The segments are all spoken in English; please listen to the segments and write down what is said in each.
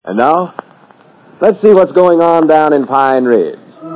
And now, let's see what's going on down in Pine Ridge.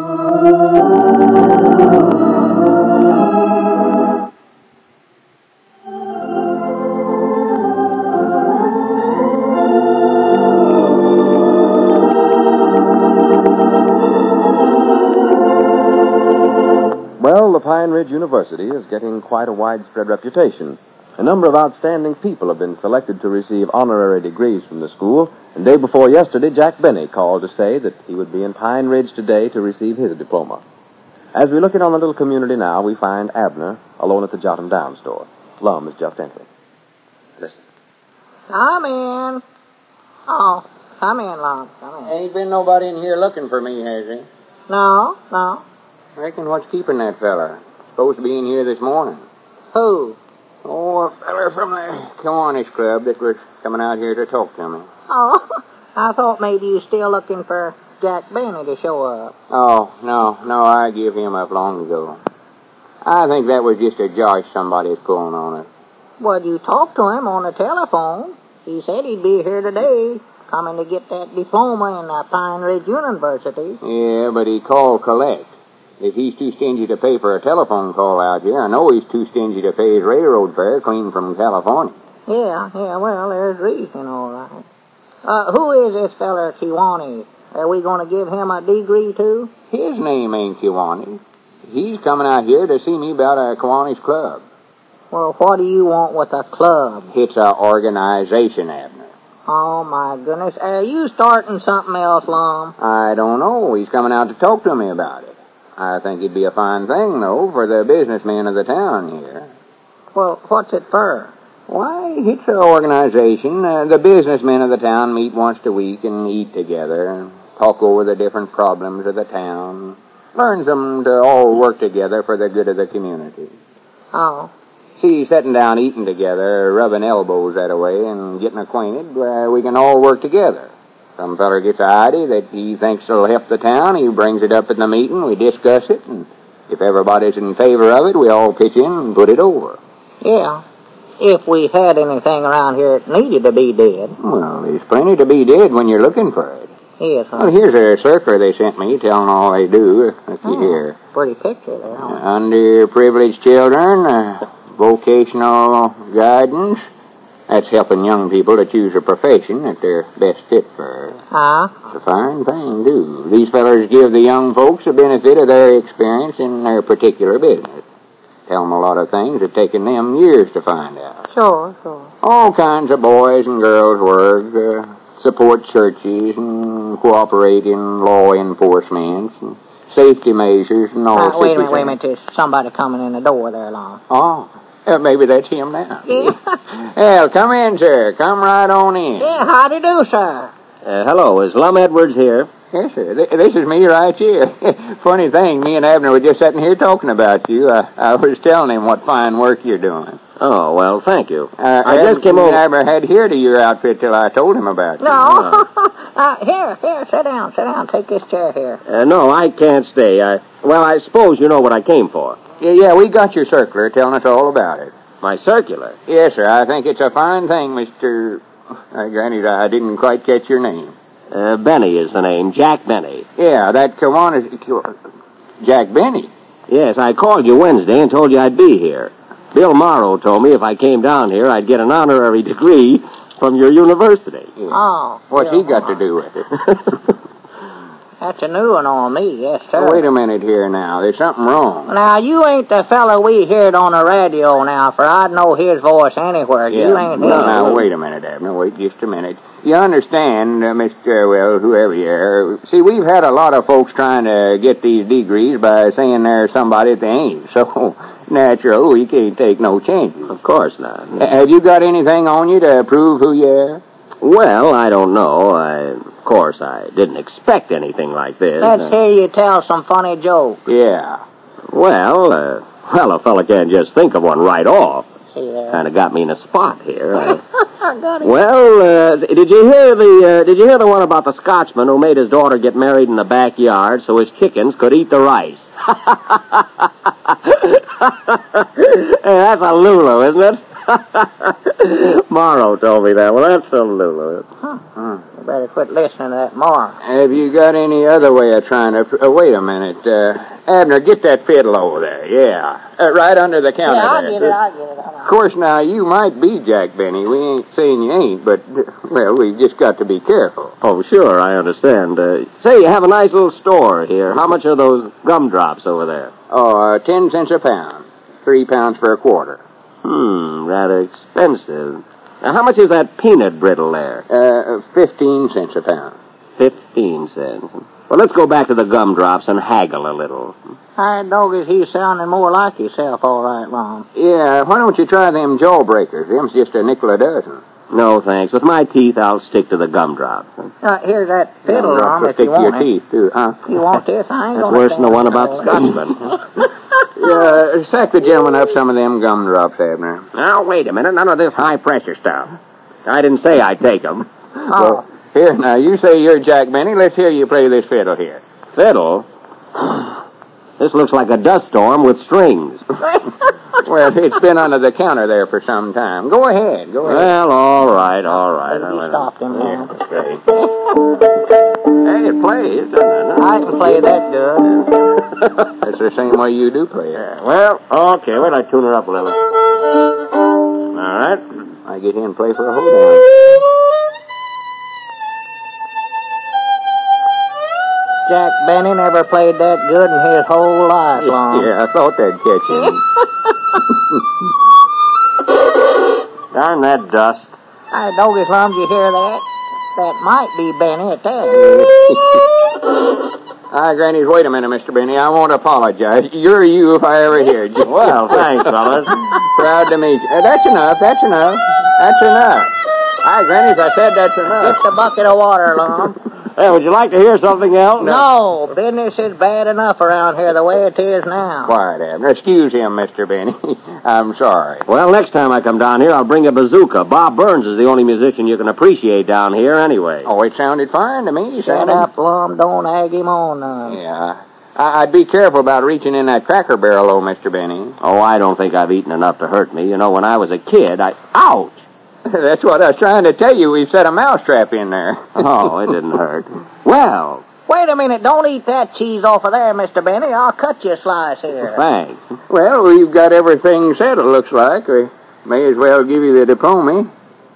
Well, the Pine Ridge University is getting quite a widespread reputation. A number of outstanding people have been selected to receive honorary degrees from the school, and day before yesterday, Jack Benny called to say that he would be in Pine Ridge today to receive his diploma. As we look in on the little community now, we find Abner alone at the Jot 'em Down store. Lum is just entering. Listen. Come in. Oh, come in, Lum. Come in. Ain't been nobody in here looking for me, has he? No. Reckon what's keeping that fella? Supposed to be in here this morning. Who? Oh, a fella from the Kiwanis Club that was coming out here to talk to me. Oh, I thought maybe you still looking for Jack Benny to show up. Oh, no, I gave him up long ago. I think that was just a josh somebody's pulling on us. Well, you talked to him on the telephone. He said he'd be here today, coming to get that diploma in Pine Ridge University. Yeah, but he called collect. If he's too stingy to pay for a telephone call out here, I know he's too stingy to pay his railroad fare clean from California. Yeah, well, there's reason, all right. Who is this feller, Kiwanis? Are we going to give him a degree, too? His name ain't Kiwanis. He's coming out here to see me about a Kiwanis Club. Well, what do you want with a club? It's a organization, Abner. Oh, my goodness. Are you starting something else, Lum? I don't know. He's coming out to talk to me about it. I think it'd be a fine thing, though, for the businessmen of the town here. Well, what's it for? Why, it's an organization. The businessmen of the town meet once a week and eat together and talk over the different problems of the town. Learns them to all work together for the good of the community. Oh. See, sitting down eating together, rubbing elbows that way and getting acquainted, we can all work together. Some feller gets an idea that he thinks will help the town. He brings it up in the meeting. We discuss it, and if everybody's in favor of it, we all pitch in and put it over. Yeah. If we had anything around here that needed to be dead. Well, there's plenty to be dead when you're looking for it. Yes, Well, here's a circular they sent me telling all they do. Let's see here. Pretty picture there. Underprivileged children, vocational guidance. That's helping young people to choose a profession that they're best fit for. It's a fine thing, too. These fellers give the young folks the benefit of their experience in their particular business. Tell them a lot of things that taken them years to find out. Sure. All kinds of boys and girls work, support churches and cooperate in law enforcement and safety measures and all sorts of things. Wait a minute. There's somebody coming in the door there, Lon. Oh. Maybe that's him now. Yeah. Well, come in, sir. Come right on in. Yeah, how do you do, sir? Hello, is Lum Edwards here? Yes, sir. This is me right here. Funny thing, me and Abner were just sitting here talking about you. I was telling him what fine work you're doing. Oh, well, thank you. I just came over. I never had heard of your outfit till I told him about you. No. Here, sit down. Take this chair here. No, I can't stay. I suppose you know what I came for. Yeah, we got your circular telling us all about it. My circular? Yes, sir. I think it's a fine thing, Mr. Granted, I didn't quite catch your name. Benny is the name. Jack Benny. Yeah, that Kiwanis... Jack Benny? Yes, I called you Wednesday and told you I'd be here. Bill Morrow told me if I came down here, I'd get an honorary degree from your university. Yeah. Oh. What's he got to do with it? That's a new one on me, yes, sir. Oh, wait a minute here now. There's something wrong. Now, you ain't the fellow we heard on the radio now, for I'd know his voice anywhere. Yeah. You ain't him. Now, wait a minute, Abner. Wait just a minute. You understand, whoever you are. See, we've had a lot of folks trying to get these degrees by saying they're somebody that they ain't. So, natural, we can't take no chances. Of course not. Have you got anything on you to prove who you are? Well, I don't know. Of course, I didn't expect anything like this. Let's hear you tell some funny joke. Yeah. Well, a fella can't just think of one right off. Yeah. Kind of got me in a spot here. Got it. Well, did you hear the one about the Scotsman who made his daughter get married in the backyard so his chickens could eat the rice? Hey, that's a Lulu, isn't it? Morrow told me that. Well, that's some Lulu. You better quit listening to that Morrow. Have you got any other way of trying to... wait a minute. Abner, get that fiddle over there. Yeah. Right under the counter Yeah, I'll there. get it. I'll get it. Of course, now, you might be Jack Benny. We ain't saying you ain't, but, well, we just got to be careful. Oh, sure, I understand. Say, you have a nice little store here. How much are those gumdrops over there? Oh, 10 cents a pound. 3 pounds for a quarter. Rather expensive. Now, how much is that peanut brittle there? 15 cents a pound. 15 cents. Well, let's go back to the gumdrops and haggle a little. That dog is he's sounding more like himself, all right, Lon. Yeah, why don't you try them jawbreakers? Them's just a nickel a dozen. No, thanks. With my teeth, I'll stick to the gumdrops. Here's that fiddle, Lon, if stick you to your want it. teeth, too, huh? You want this? I ain't That's gonna worse than the one stand about for it. Scotsman. Yeah, sack the gentleman up some of them gumdrops, Abner. Now, wait a minute. None of this high-pressure stuff. I didn't say I'd take them. Oh. Well, here, now, you say you're Jack Benny. Let's hear you play this fiddle here. Fiddle? This looks like a dust storm with strings. Well, it's been under the counter there for some time. Go ahead. Well, all right. You stopped him, man. Okay. Hey, it plays, doesn't it? I can play that good. That's the same way you do play it. Well, okay. Wait till I tune her up a little. All right. I get in and play for a whole day. Jack Benny never played that good in his whole life long. Yeah, I thought that'd catch him. Darn that dust. Hey, Doggy Slum, did you hear that? That might be Benny at that. Grannies, wait a minute, Mr. Benny. I won't apologize. You're you if I ever heard you. Well, thanks, fellas. Proud to meet you. That's enough. That's enough. Grannies, I said that's enough. Just a bucket of water, Lon. Hey, would you like to hear something else? No, business is bad enough around here the way it is now. Quiet, Abner. Excuse him, Mr. Benny. I'm sorry. Well, next time I come down here, I'll bring a bazooka. Bob Burns is the only musician you can appreciate down here anyway. Oh, it sounded fine to me. Shut up, Lum. Don't egg him on none. Yeah. I'd be careful about reaching in that Cracker Barrel, though, Mr. Benny. Oh, I don't think I've eaten enough to hurt me. You know, when I was a kid, Ouch! That's what I was trying to tell you. We've set a mousetrap in there. Oh, it didn't hurt. Well... Wait a minute. Don't eat that cheese off of there, Mr. Benny. I'll cut you a slice here. Thanks. Well, we've got everything settled, looks like. We may as well give you the diploma.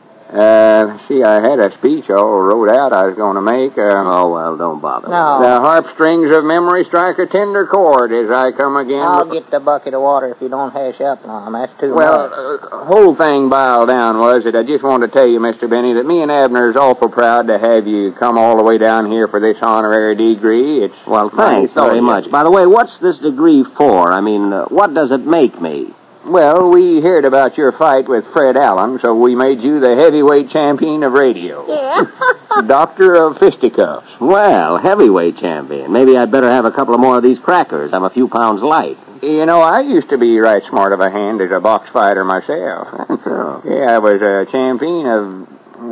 I had a speech all wrote out I was going to make. Oh, well, don't bother. No. The harp strings of memory strike a tender chord as I come again. I'll get the bucket of water if you don't hash up, Lum. That's too much. much. Whole thing boiled down was that I just wanted to tell you, Mr. Benny, that me and Abner is awful proud to have you come all the way down here for this honorary degree. Well, thanks very much. By the way, what's this degree for? I mean, what does it make me? Well, we heard about your fight with Fred Allen, so we made you the heavyweight champion of radio. Yeah. Doctor of fisticuffs. Well, heavyweight champion. Maybe I'd better have a couple of more of these crackers. I'm a few pounds light. You know, I used to be right smart of a hand as a box fighter myself. So. Yeah, I was a champion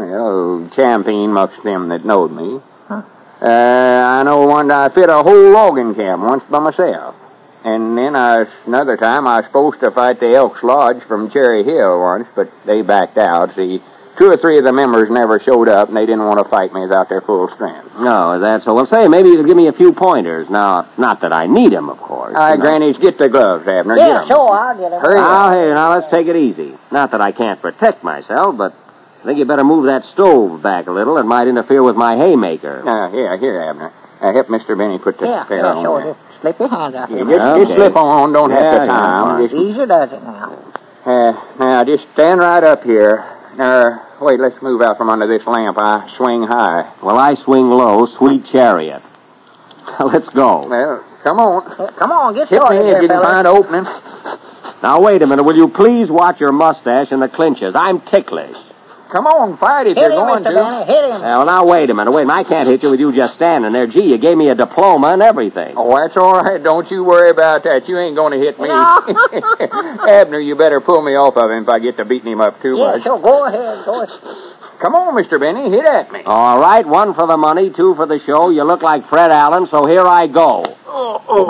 amongst them that knowed me. Huh. I know one I fit a whole logging camp once by myself. And then another time I was supposed to fight the Elks Lodge from Cherry Hill once, but they backed out. See, 2 or 3 of the members never showed up, and they didn't want to fight me without their full strength. No, is that so? Well, say, maybe you could give me a few pointers. Now, not that I need them, of course. Grannies, get the gloves, Abner. Yeah, get 'em. sure, I'll get them. Hurry up. Hey, now, let's take it easy. Not that I can't protect myself, but I think you better move that stove back a little. It might interfere with my haymaker. Here, Abner. Help Mr. Benny put the pair on sure. there. Just slip your hands out here. Just slip on. Don't have to time. Just easy does it now. Now, just stand right up here. Wait, let's move out from under this lamp. I swing high. Well, I swing low, sweet chariot. Let's go. Well, come on. Come on, get Hit started me if here, you can fella. find an opening. Now, wait a minute. Will you please watch your mustache and the clinches? I'm ticklish. Come on, fight if Hit you're him, going Mr. to. Benny, hit him. Well, now, wait a minute. I can't hit you with you just standing there. Gee, you gave me a diploma and everything. Oh, that's all right. Don't you worry about that. You ain't going to hit me. No. Abner, you better pull me off of him if I get to beating him up too Yeah, much. sure, go ahead. Come on, Mr. Benny, hit at me. All right, 1 for the money, 2 for the show. You look like Fred Allen, so here I go.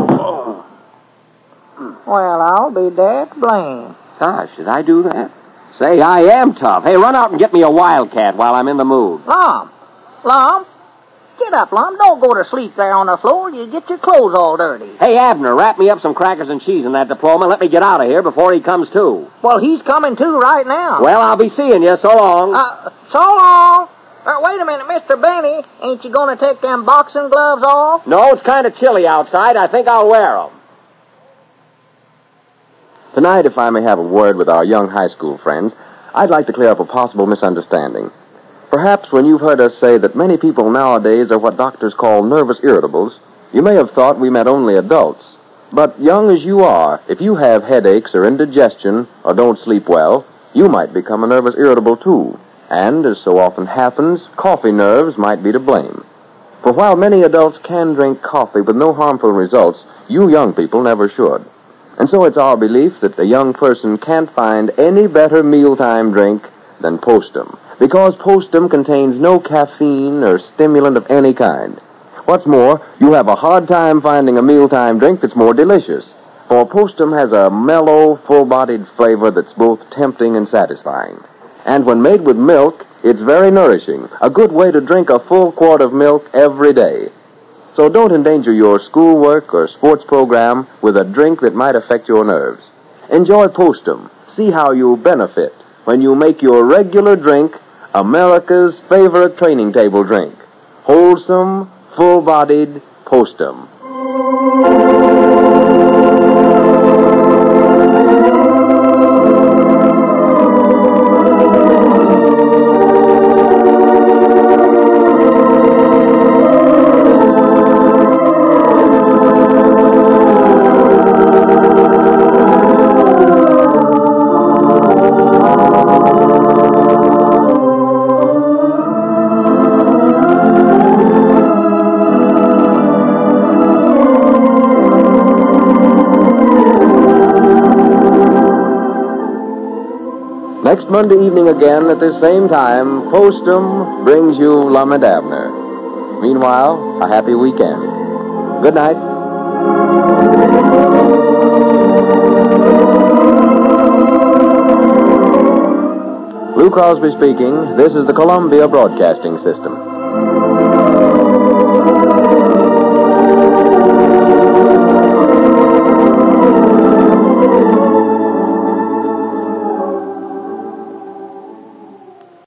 Well, I'll be dead blamed. Gosh, did I do that? Say, I am tough. Hey, run out and get me a Wildcat while I'm in the mood. Lum, get up, Lum. Don't go to sleep there on the floor. You get your clothes all dirty. Hey, Abner, wrap me up some crackers and cheese in that diploma and let me get out of here before he comes too. Well, he's coming too right now. Well, I'll be seeing you. So long. So long. Wait a minute, Mr. Benny. Ain't you going to take them boxing gloves off? No, it's kind of chilly outside. I think I'll wear them. Tonight, if I may have a word with our young high school friends, I'd like to clear up a possible misunderstanding. Perhaps when you've heard us say that many people nowadays are what doctors call nervous irritables, you may have thought we meant only adults. But young as you are, if you have headaches or indigestion or don't sleep well, you might become a nervous irritable too. And, as so often happens, coffee nerves might be to blame. For while many adults can drink coffee with no harmful results, you young people never should. And so it's our belief that a young person can't find any better mealtime drink than Postum, because Postum contains no caffeine or stimulant of any kind. What's more, you have a hard time finding a mealtime drink that's more delicious, for Postum has a mellow, full-bodied flavor that's both tempting and satisfying. And when made with milk, it's very nourishing, a good way to drink a full quart of milk every day. So don't endanger your schoolwork or sports program with a drink that might affect your nerves. Enjoy Postum. See how you'll benefit when you make your regular drink America's favorite training table drink. Wholesome, full-bodied Postum. Next Monday evening again at this same time, Postum brings you Lum and Abner. Meanwhile, a happy weekend. Good night. Lou Crosby speaking. This is the Columbia Broadcasting System.